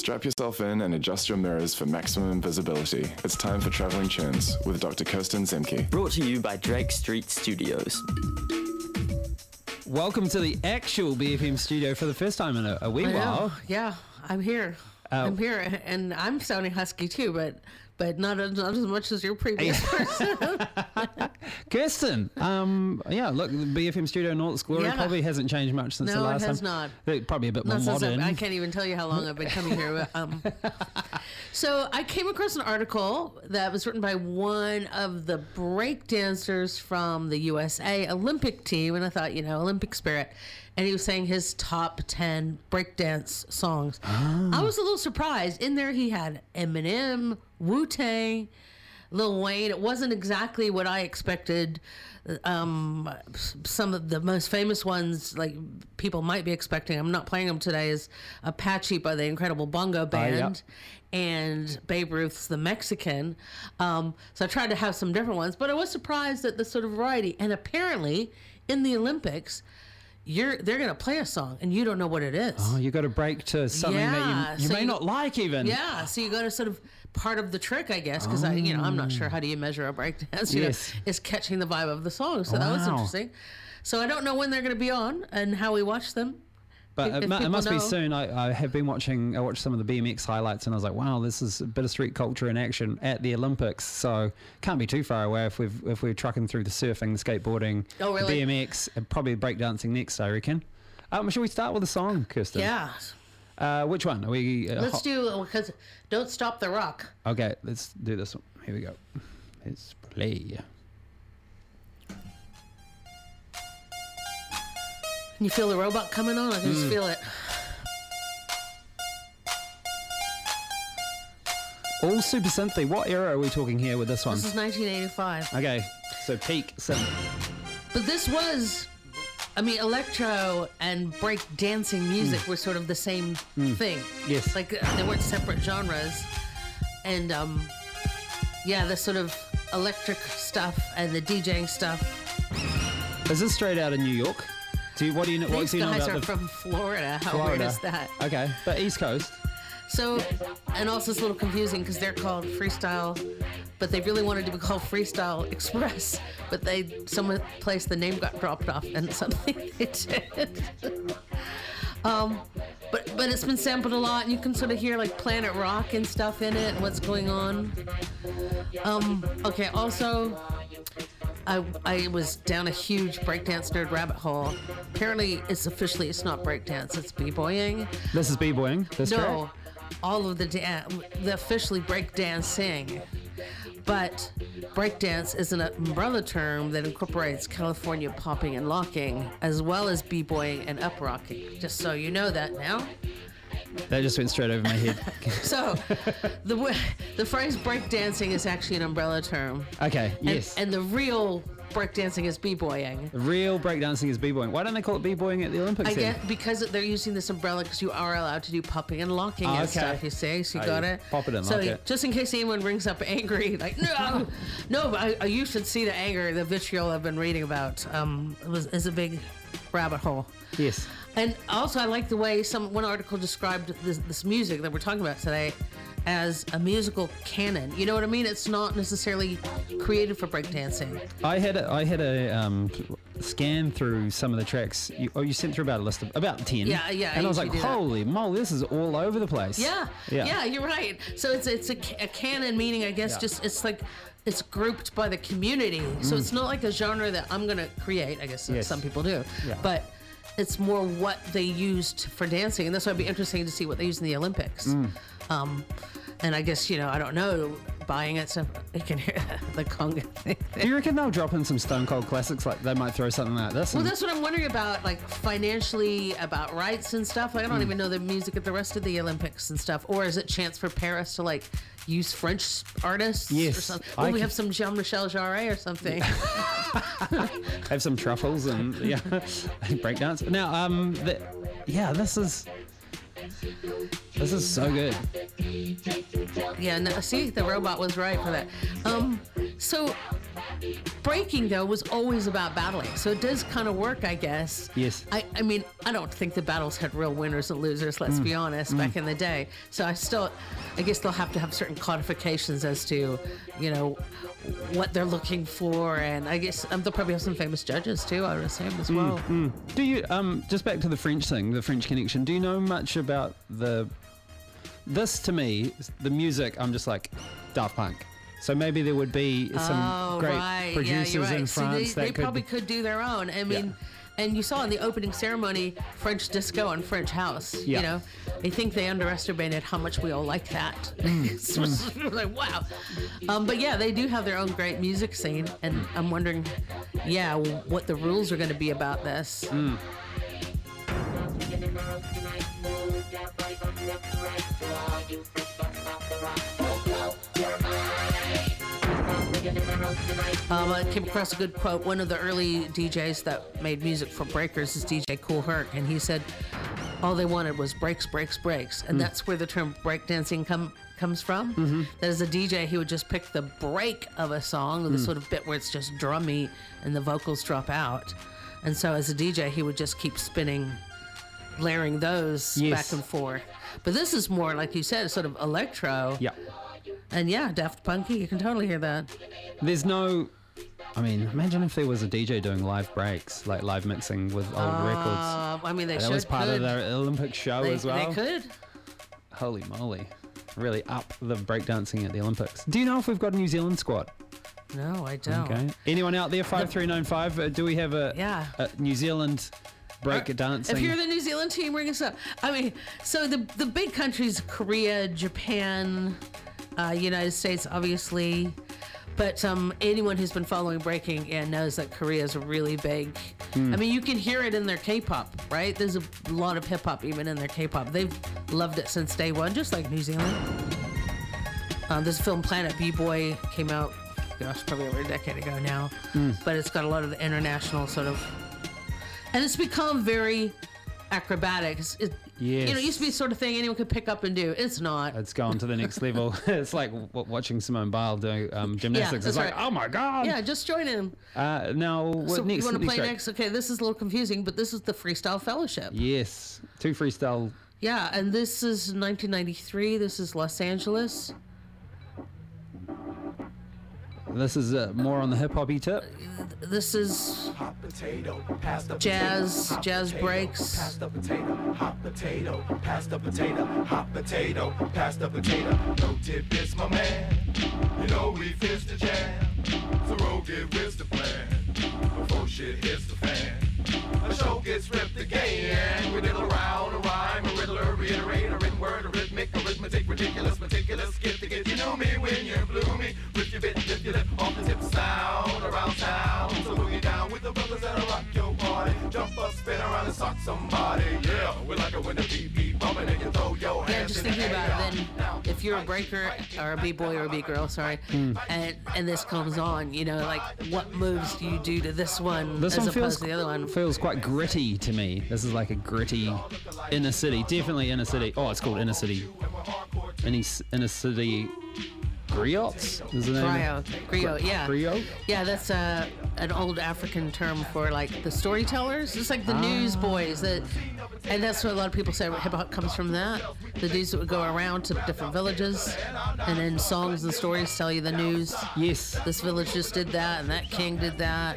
Strap yourself in and adjust your mirrors for maximum visibility. It's time for Traveling Tunes with Dr. Kirsten Zemke. Brought to you by Drake Street Studios. Welcome to the actual BFM studio for the first time in a wee while. Yeah, I'm here. I'm here, and I'm sounding husky too, but not as much as your previous person. Kirsten, look, the BFM studio in all its glory probably hasn't changed much since the last time. No, it has not. Probably a bit more modern. I can't even tell you how long I've been coming here. So I came across an article that was written by one of the break dancers from the USA Olympic team, and I thought, Olympic spirit. And he was saying his top 10 breakdance songs. Oh. I was a little surprised. In there, he had Eminem, Wu-Tang, Lil Wayne. It wasn't exactly what I expected. Some of the most famous ones, like people might be expecting, I'm not playing them today, is Apache by the Incredible Bongo Band and Babe Ruth's The Mexican. So I tried to have some different ones, but I was surprised at the sort of variety. And apparently, in the Olympics, they're going to play a song and you don't know what it is. Oh, you got to break to something that you may not like even. Yeah, so you got to sort of part of the trick, I guess, because I'm not sure how do you measure a breakdance. Is catching the vibe of the song. So that was interesting. So I don't know when they're going to be on and how we watch them. But it must be soon. I have been watching. I watched some of the BMX highlights, and I was like, "Wow, this is a bit of street culture in action at the Olympics." So can't be too far away if we're trucking through the surfing, skateboarding, BMX, and probably breakdancing next. I reckon. Shall we start with a song, Kirsten? Yeah. Which one are we? Let's do because "Don't Stop the Rock." Okay, let's do this one. Here we go. Let's play. Can you feel the robot coming on? I can just feel it. All super synthy. What era are we talking here with this one? This is 1985. Okay, so peak synth. But this was, electro and break dancing music were sort of the same thing. Yes. Like they weren't separate genres. And the sort of electric stuff and the DJing stuff. Is this straight out of New York? What do you know? What These guys are from Florida. How weird is that? Okay, but East Coast. So, and also it's a little confusing because they're called Freestyle, but they really wanted to be called Freestyle Express, but some place the name got dropped off and something they did. But it's been sampled a lot, and you can sort of hear like Planet Rock and stuff in it, and what's going on. Okay, also, I was down a huge breakdance nerd rabbit hole. Apparently, it's not breakdance, it's b-boying. This is b-boying? No, all of the officially breakdancing. But breakdance is an umbrella term that incorporates California popping and locking, as well as b-boying and up-rocking. Just so you know that now. That just went straight over my head. So, the phrase breakdancing is actually an umbrella term. Okay, yes. And the real breakdancing is b-boying. The real breakdancing is b-boying. Why don't they call it b-boying at the Olympics? I guess because they're using this umbrella because you are allowed to do popping and locking and stuff, you see? So you got it? Pop it and lock it. Just in case anyone brings up angry, like, no, but you should see the anger, the vitriol I've been reading about. Is a big rabbit hole. Yes. And also, I like the way one article described this music that we're talking about today as a musical canon. You know what I mean? It's not necessarily created for breakdancing. I had a scan through some of the tracks. You sent through about a list of about 10. Yeah. And I was like, holy moly, this is all over the place. Yeah, you're right. So it's a canon, meaning I guess just it's like it's grouped by the community. So it's not like a genre that I'm gonna create. I guess some people do, but it's more what they used for dancing, and that's why it'd be interesting to see what they use in the Olympics. And I guess, I don't know, buying it so you can hear the conga thing. Do you reckon they'll drop in some Stone Cold classics? Like they might throw something like this? Well, that's what I'm wondering about, like financially, about rights and stuff. Like I don't even know the music at the rest of the Olympics and stuff. Or is it chance for Paris to like use French artists? Yes. Or something? We have some Jean-Michel Jarre or something. Have some truffles and breakdance. Now, this is so good. Yeah, no, see, the robot was right for that. So breaking, though, was always about battling. So it does kind of work, I guess. Yes. I mean, I don't think the battles had real winners and losers, let's be honest, back in the day. So I guess they'll have to have certain codifications as to, what they're looking for. And I guess they'll probably have some famous judges, too, I would assume, as well. Do you, just back to the French thing, the French connection, do you know much about this to me, the music, I'm just like, Daft Punk. So maybe there would be some great producers in France they probably could do their own. I mean, and you saw in the opening ceremony, French disco and French house. Yeah. I think they underestimated how much we all like that. It's like, wow. But yeah, they do have their own great music scene, and I'm wondering, what the rules are going to be about this. I came across a good quote. One of the early DJs that made music for breakers is DJ Kool Herc, and he said all they wanted was breaks, breaks, breaks, and that's where the term breakdancing comes from. That as a DJ, he would just pick the break of a song, the sort of bit where it's just drummy and the vocals drop out, and so as a DJ, he would just keep spinning, layering those back and forth. But this is more, like you said, sort of electro. Yeah. And Daft Punky, you can totally hear that. There's no... I mean, imagine if there was a DJ doing live breaks, like live mixing with old records. I mean, that was part of their Olympic show as well. They could. Holy moly. Really up the breakdancing at the Olympics. Do you know if we've got a New Zealand squad? No, I don't. Okay. Anyone out there, 5395? Do we have a New Zealand break dancing? If you're the New Zealand team, ring us up. I mean, so the big countries, Korea, Japan, United States, obviously. But anyone who's been following breaking knows that Korea is really big. I mean, you can hear it in their K-pop, right? There's a lot of hip-hop even in their K-pop. They've loved it since day one, just like New Zealand. This film Planet B-Boy came out, probably over a decade ago now. But it's got a lot of the international sort of... And it's become very acrobatic. Yes. It used to be the sort of thing anyone could pick up and do. It's not. It's gone to the next level. It's like watching Simone Biles do gymnastics. It's like, oh my God. Yeah, just join in. Now, what so next? You want to play next? Okay, this is a little confusing, but this is the Freestyle Fellowship. Yes. 2 freestyle. Yeah, and this is 1993. This is Los Angeles. This is more on the hip-hop-y tip. This is jazz breaks. Pass the potato, hot potato, pass the potato, hot potato, pass the potato. No tidbits, my man. You know we fist the jam. So roll get with the plan. Before shit hits the fan. A show gets ripped again. We diddle around a rhyme, a riddler, reiterate a written word, a rhythmic, arithmetic, ridiculous, meticulous. Get to get you know me when you blew me. With your bit, lift your lip off the tip sound around town. So move you down with the brothers that'll rock your party. Jump up, spin around and sock somebody. Yeah, we like it when the beat bumping and you throw your hands. Yeah, just thinking about it, then if you're a breaker or a b-boy or a b-girl, and this comes on, like what moves do you do to this one this as one opposed to the other one? Feels quite gritty to me. This is like a gritty inner city. Definitely inner city. Oh, it's called inner city. Inner city griots? Is the name? Griot, yeah. Griot? Yeah, that's an old African term for like the storytellers. It's like the newsboys and that's what a lot of people say hip hop comes from that. The dudes that would go around to different villages and then songs and stories tell you the news. Yes. This village just did that and that king did that.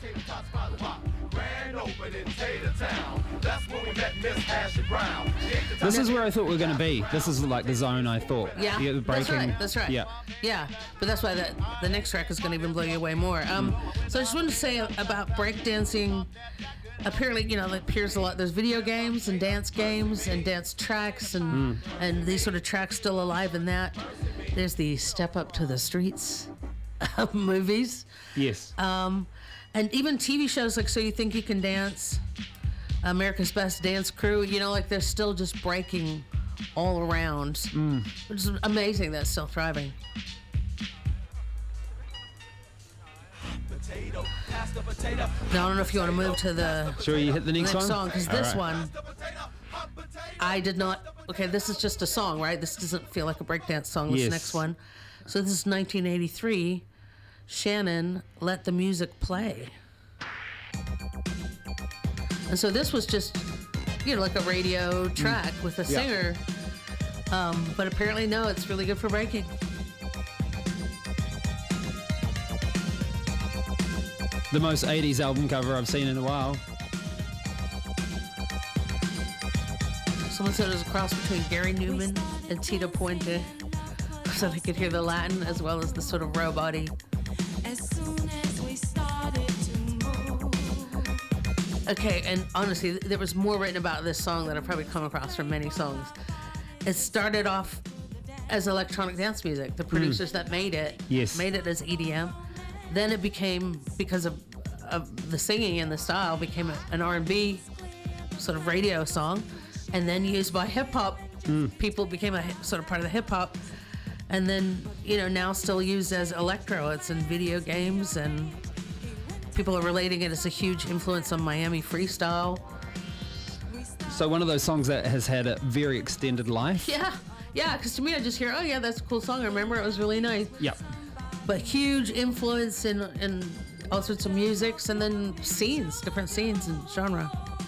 This is where I thought we were going to be. This is like the zone I thought. Yeah, the breaking. That's right. Yeah. But that's why the next track is going to even blow you away more. So I just wanted to say about breakdancing. Apparently, it appears a lot. There's video games and dance tracks and these sort of tracks still alive in that. There's the Step Up to the Streets movies. Yes. And even TV shows like So You Think You Can Dance, America's Best Dance Crew, like they're still just breaking all around. Which is amazing that's still thriving. Now, I don't know if you want to move to the Sure, you hit the next one? song, because this one, I did not... Okay, this is just a song, right? This doesn't feel like a breakdance song, this Yes. next one. So this is 1983. Shannon, Let the Music Play. And so this was just, like a radio track with a singer. But apparently, no, it's really good for breaking. The most 80s album cover I've seen in a while. Someone said it was a cross between Gary Newman and Tito Puente, so they could hear the Latin as well as the sort of robot-y. Okay, and honestly, there was more written about this song that I've probably come across from many songs. It started off as electronic dance music. The producers that made it made it as EDM. Then it became, because of the singing and the style, became an R&B sort of radio song, and then used by hip-hop. People became a sort of part of the hip-hop, and then, now still used as electro. It's in video games, and people are relating it as a huge influence on Miami freestyle. So one of those songs that has had a very extended life. Yeah, because to me, I just hear, oh yeah, that's a cool song. I remember it was really nice. Yep. But huge influence in all sorts of musics, and then different scenes and genre.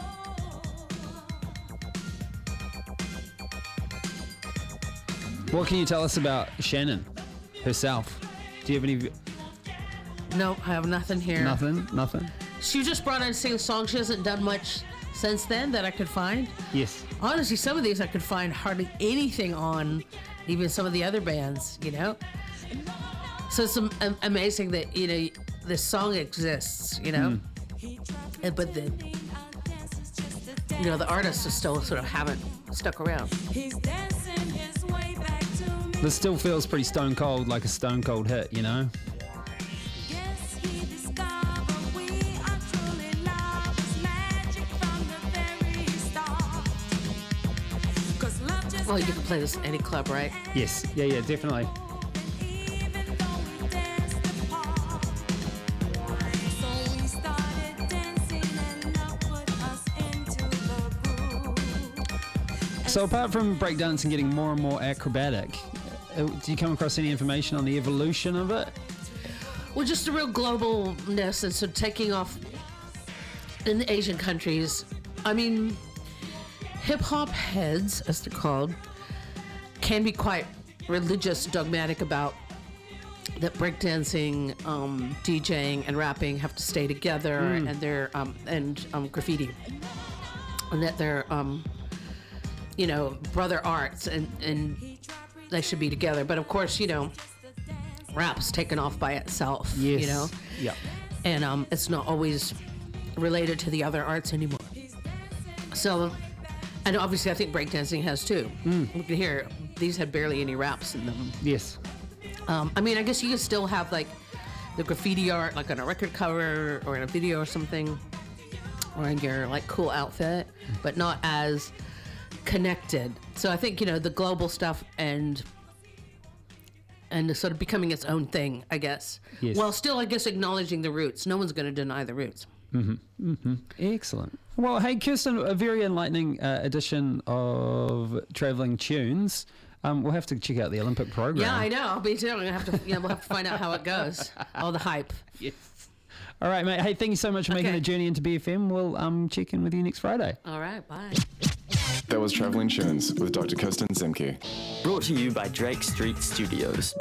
What can you tell us about Shannon herself? Do you have any... Nope, I have nothing here. Nothing? She just brought in to sing a song. She hasn't done much since then that I could find. Yes. Honestly, some of these I could find hardly anything on, even some of the other bands, So it's amazing that, this song exists, And, but the artists are still sort of haven't stuck around. This still feels pretty stone cold, like a stone cold hit, Well, you can play this in any club, right? Yes. Yeah, definitely. So apart from breakdancing getting more and more acrobatic, do you come across any information on the evolution of it? Well, just a real globalness, and so taking off in the Asian countries. I mean, hip-hop heads, as they're called, can be quite religious, dogmatic about that breakdancing, DJing, and rapping have to stay together, and they're graffiti, and that they're brother arts, and they should be together. But of course, rap's taken off by itself. Yes. Yeah. And it's not always related to the other arts anymore. So, and obviously I think breakdancing has too. You can hear these had barely any raps in them. Yes. I mean, I guess you could still have like the graffiti art, like on a record cover or in a video or something, or in your like cool outfit, but not as connected. So I think, the global stuff and sort of becoming its own thing, I guess. Yes. While still, I guess, acknowledging the roots. No one's going to deny the roots. Excellent. Well, hey, Kirsten, a very enlightening edition of Traveling Tunes. We'll have to check out the Olympic program. Yeah, I know. I'll be too. We'll have to find out how it goes. All the hype. Yes. All right, mate. Hey, thank you so much for making the journey into BFM. We'll check in with you next Friday. All right, bye. That was Traveling Tunes with Dr. Kirsten Zemke. Brought to you by Drake Street Studios.